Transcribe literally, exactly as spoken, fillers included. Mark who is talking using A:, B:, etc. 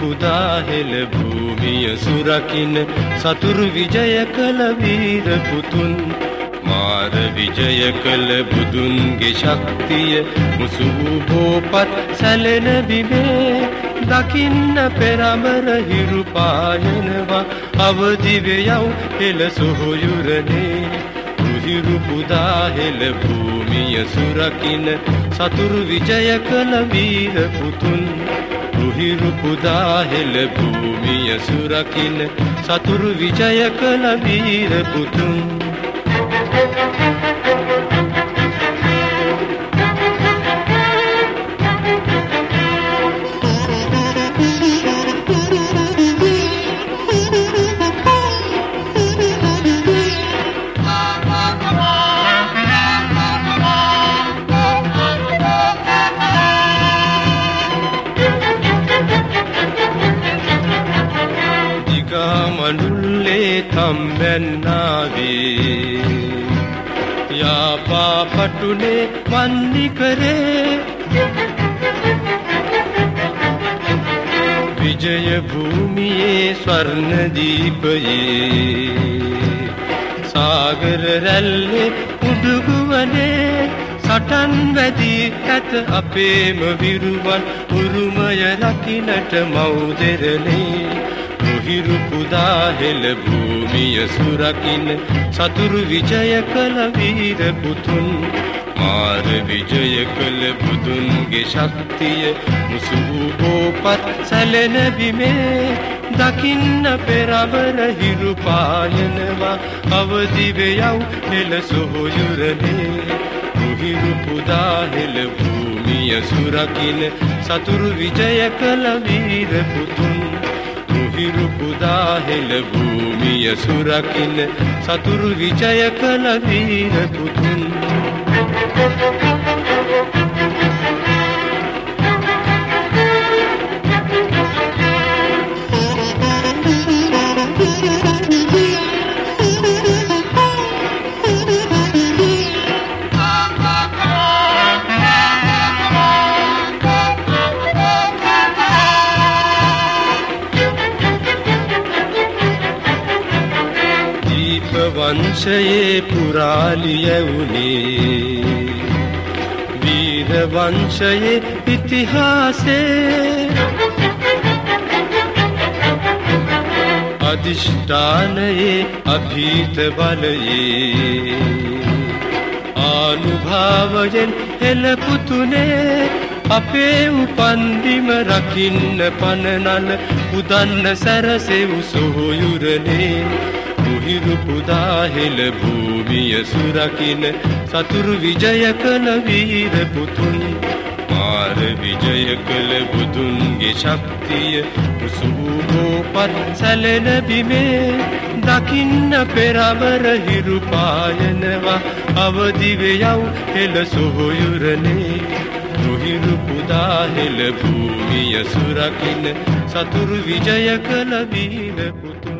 A: පුදා හෙළ භූමිය සුරකින්න සතුරු විජය කළ වීර පුතුන් මාර විජය කළ බුදුන්ගේ ශක්තිය මුසු බෝපත් සැලෙන බිමේ දකින්න පෙරඹර හිරු පායනවා අවදි වෙයව් හෙළ සොහොයුරනේ රුහිරු පුදා හෙළ භූමිය සුරකින්න සතුරු විජය කළ වීර පුතුන් රුහිරු පුදා හෙළ භූමිය සුරකින්න සතුරු විජය කළ වීර පුතුන් මනුල්ලේ තම්බැන්නාවේ යාපා පටුනේ වන්දි කරේ විජය භූමියේ ස්වර්ණ දීපයේ සාගර රැල්ලේ උඩුගුවනේ සටන් වැදී ඇත අපේම විරුවන් උරුමය රකින්නට මව්දෙරනේ රුහිරු පුදා හෙළ භූමිය සුරකින්න සතුරු විජය කළ වීර පුතුන් මාර විජය කළ බුදුන්ගේ ශක්තිය මුසු බෝපත් සැලෙන බිමේ දකින්න පෙරඹර හිරු පායනවා අවදි වෙයව් හෙළ සොහොයුරනේ රුහිරු පුදා හෙළ භූමිය සුරකින්න සතුරු විජය කළ වීර පුතුන් රුහිරු පුදා හෙළ භූමිය සුරකින්න සතුරු විජය කළ වීර පුතුන් වංශයේ පුරාලියවුනේ වීර වංශයේ ඉතිහාසේ අදිෂ්ඨානයේ අභීත බලයේ ආනුභාවයෙන් හෙළ පුතුනේ අපේ උපන්දිම රකින්න පනනන උදන්න සැරසෙව් සොහොයුරනේ රුහිරු පුදා හෙළ භූමිය සුරකින්න සතුරු විජය කළ වීර පුතුන් මාර විජය කළ බුදුන්ගේ ශක්තිය මුසු බෝපත් සැලෙන බිමේ දකින්න පෙරඹර හිරු පායනවා අවදි වෙයව් හෙළ සොහොයුරනේ රුහිරු පුදා හෙළ භූමිය සුරකින්න සතුරු විජය කළ වීර පුතුන්